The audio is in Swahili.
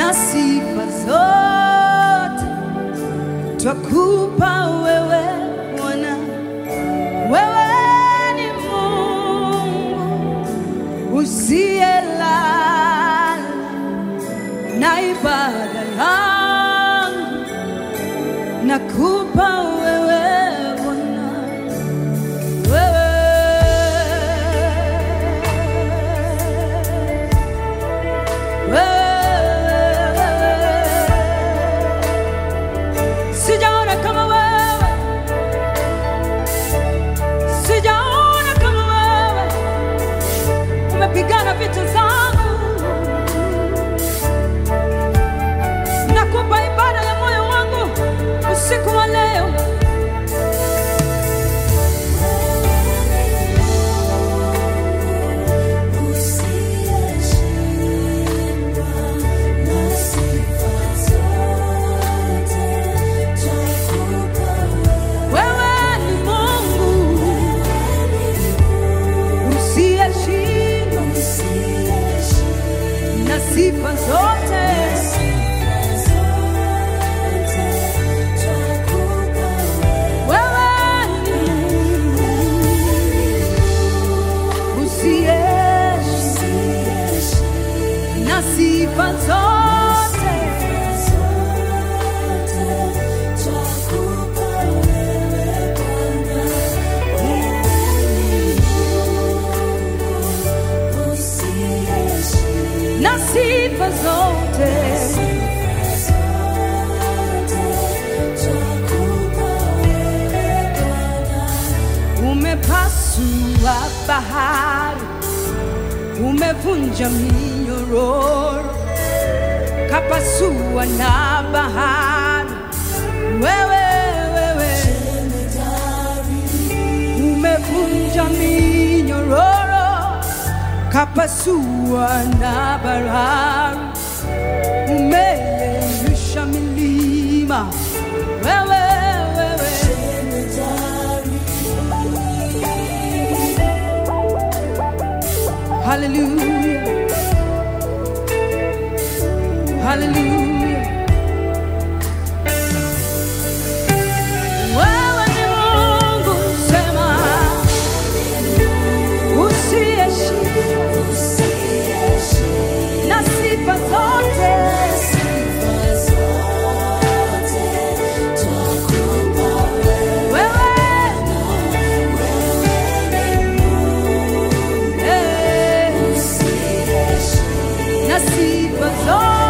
sifa zote twakupa wewe Bwana. Wewe ni Mungu usiyelala, na ibada yangu nakupa wewe Bwana. Sijaona kama wewe, sijaona kama wewe, umepigana vita zangu. Nakupa ibada ya moyo wangu usiku wa leo. Sifa zote wewe usieshi, na sifa zote na sifa zote umepasua bahari, umevunja minyororo, kapasua na bahari. Wewe umevunja minyororo, kapasua na bahari, umeyeyusha milima. Wewe hallelujah, hallelujah. Wewe ni Mungu, sema usieshi, na sifa zote na sifa zote